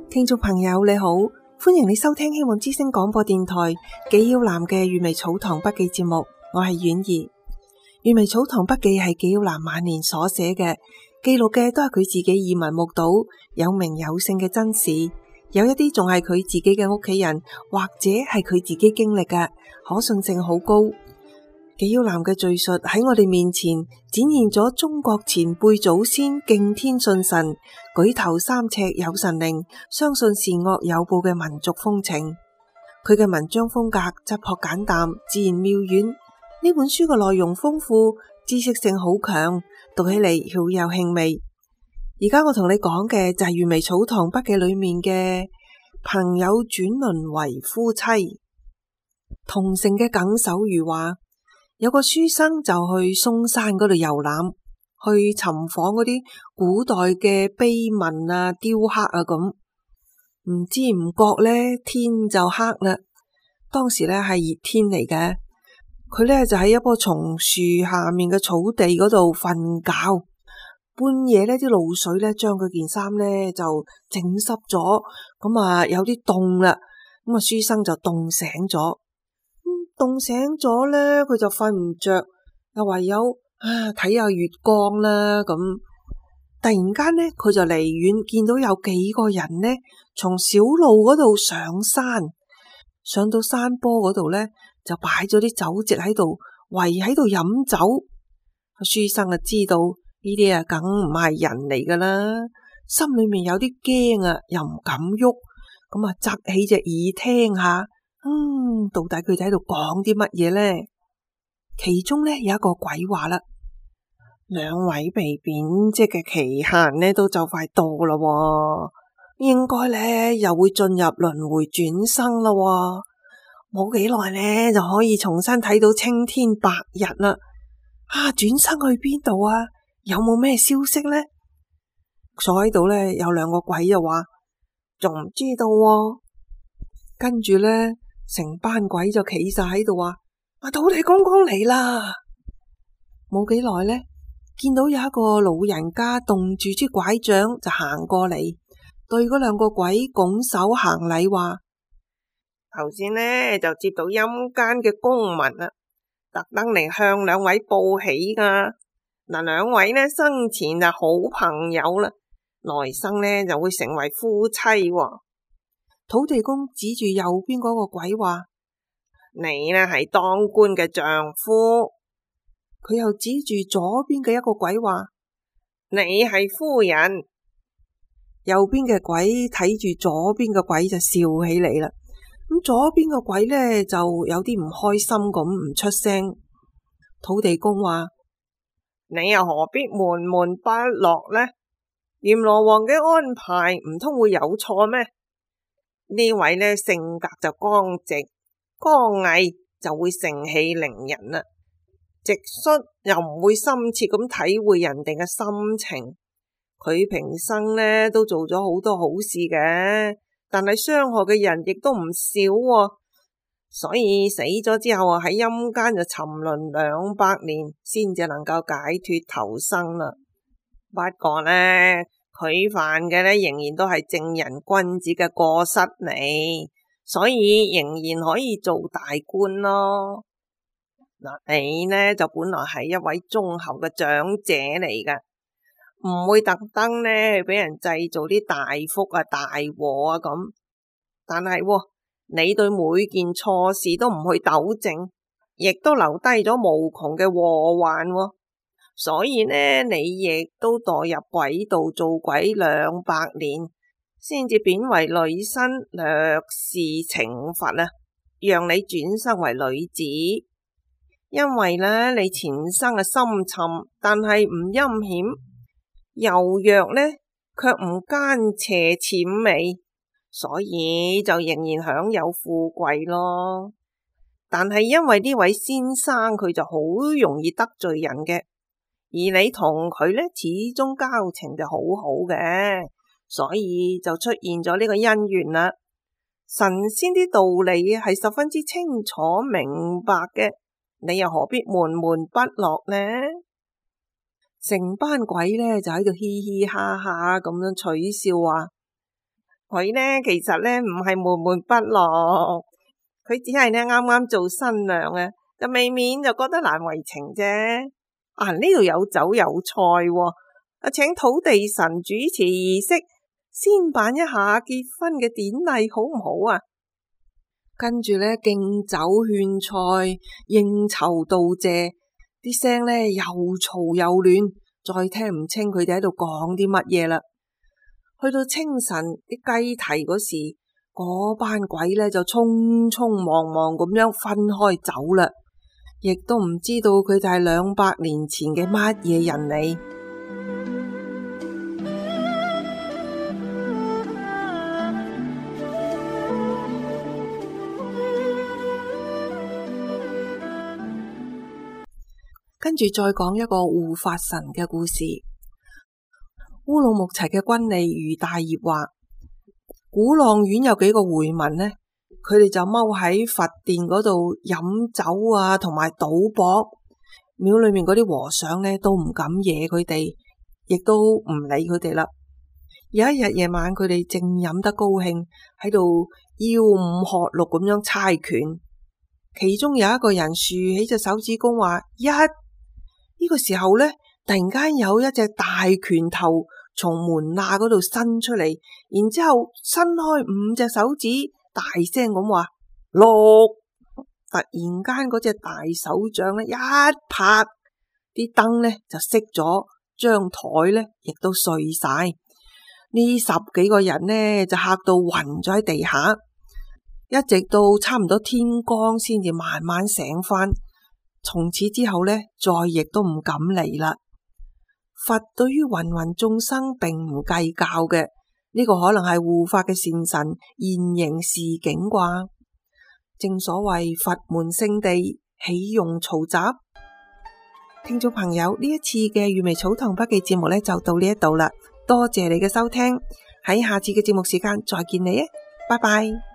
聽眾朋友你好，歡迎你收聽希望之聲廣播電台紀曉嵐嘅閱微草堂筆記節目，我係婉兒。閱微草堂筆記係紀曉嵐晚年所寫嘅，記錄嘅都係佢自己耳聞目睹、有名有姓嘅真事，有一啲仲係佢自己嘅屋企人或者係佢自己經歷嘅，可信性好高。紀曉嵐嘅敘述喺我哋面前展現咗中國前輩祖先敬天信神、舉頭三尺有神靈、相信善惡有報嘅民族風情。佢嘅文章風格質樸簡淡、自然妙遠。呢本書嘅內容豐富，知識性好強，讀起嚟好有興味。而家我同你講嘅就係閱微草堂筆記裏面嘅朋友轉輪為夫妻。桐城嘅耿守如話，有個書生就去嵩山嗰度遊覽，去尋訪嗰啲古代嘅碑文啊、雕刻啊咁。唔知唔覺呢，天就黑啦。當時呢係熱天嚟嘅，佢呢就喺一棵松樹下面嘅草地嗰度瞓覺。半夜呢啲露水呢將佢件衫呢就整濕咗，咁啊有啲凍啦，咁啊書生就凍醒咗。凍醒咗呢，佢就瞓唔着，又唯有睇下月光啦咁。突然間呢，佢就離遠見到有幾個人呢，從小路嗰度上山，上到山坡嗰度呢，就擺咗啲酒席喺度，圍喺度飲酒。書生就知道呢啲啊，梗唔係人嚟噶啦，心裏面有啲驚啊，又唔敢喐，咁啊，側起隻耳聽下。到底佢哋喺度講啲乜嘢呢？其中呢有一個鬼話啦，兩位被貶職嘅期限呢都就快到啦，應該呢又會進入輪迴轉生啦，冇幾耐呢就可以重新睇到青天白日啦。轉生去邊度啊？有冇咩消息呢？坐喺度呢有兩個鬼就話仲唔知道喎。跟住呢成班鬼就企晒喺度話土地公公嚟啦。冇幾耐呢，見到有一個老人家棟住支拐杖就行過嚟，對嗰兩個鬼拱手行禮話：頭先呢就接到陰間嘅公文啦，特登嚟向兩位報喜噶。嗱，兩位呢生前就好朋友啦，來生呢就會成為夫妻喎。土地公指住右邊嗰個鬼話：你呢係當官嘅丈夫。佢又指住左邊嘅一個鬼話：你係夫人。右邊嘅鬼睇住左邊嘅鬼就笑起嚟啦。咁左邊嘅鬼呢就有啲唔開心咁唔出聲。土地公話：你又何必悶悶不樂呢？閻羅王嘅安排唔通會有錯咩？呢位呢性格就剛直剛毅，就會盛氣凌人啦。直率又唔會深切咁體會人哋嘅心情。佢平生呢都做咗好多好事嘅，但係傷害嘅人亦都唔少喎。所以死咗之後喺陰間就沉淪200年，先至能夠解脫投生啦。不過呢，佢犯嘅呢仍然都係正人君子嘅過失嚟，所以仍然可以做大官咯。你呢就本來係一位忠厚嘅長者嚟㗎，唔會特登呢俾人製造啲大福啊、大禍啊咁。但係你對每件錯事都唔去糾正，亦都留低咗無窮嘅禍患喎。所以呢，你亦都墮入鬼道做鬼200年，先至貶為女身，略施懲罰啊，讓你轉生為女子。因為呢，你前生係深沉，但係唔陰險；柔弱呢，卻唔奸邪諂媚，所以就仍然享有富貴咯。但係因為呢位先生佢就好容易得罪人嘅。而你同佢呢，始終交情就好好嘅，所以就出現咗呢個姻緣啦。神仙啲道理係十分之清楚明白嘅，你又何必悶悶不樂呢？成班鬼呢就喺度嘻嘻哈哈咁樣取笑話： 佢呢其實呢唔係悶悶不樂，佢只係呢啱啱做新娘啊，就未免就覺得難為情啫。呢度有酒有菜喎，請土地神主持儀式，先辦一下結婚嘅典禮好唔好啊？跟住呢敬酒勸菜，應酬道謝，啲聲呢又嘈又亂，再聽唔清佢哋喺度講啲乜嘢啦。去到清晨啲雞啼嗰時，嗰班鬼呢就匆匆忙忙咁樣分開走啦，亦都唔知道佢哋係200年前嘅乜嘢人嚟。跟住再講一個護法神嘅故事。烏魯木齊嘅軍吏俞大業話，鼓浪嶼有幾個回民呢，佢哋就踎喺佛殿嗰度飲酒啊，同埋賭博。廟裏面嗰啲和尚呢都唔敢惹佢哋，亦都唔理佢哋啦。有一日夜晚，佢哋正飲得高興，喺度吆五喝六咁樣猜拳。其中有一個人豎起隻手指公話一，呢個時候呢，突然間有一隻大拳頭從門罅嗰度伸出嚟，然之後伸開5隻手指，大聲咁話6。突然間嗰隻大手掌呢一拍，啲燈呢就熄咗，張台呢亦都碎晒。呢10幾個人呢就嚇到暈咗喺地下，一直到差唔多天光先至慢慢醒返。從此之後呢，再亦都唔敢嚟啦。佛對於芸芸眾生並唔計較嘅，呢個可能係護法嘅善神現形示景啩。正所謂佛門聖地，豈用嘈雜？聽眾朋友，呢一次嘅粵微草堂筆記節目呢就到呢一度啦，多謝你嘅收聽，喺下次嘅節目時間再見你啊，拜拜。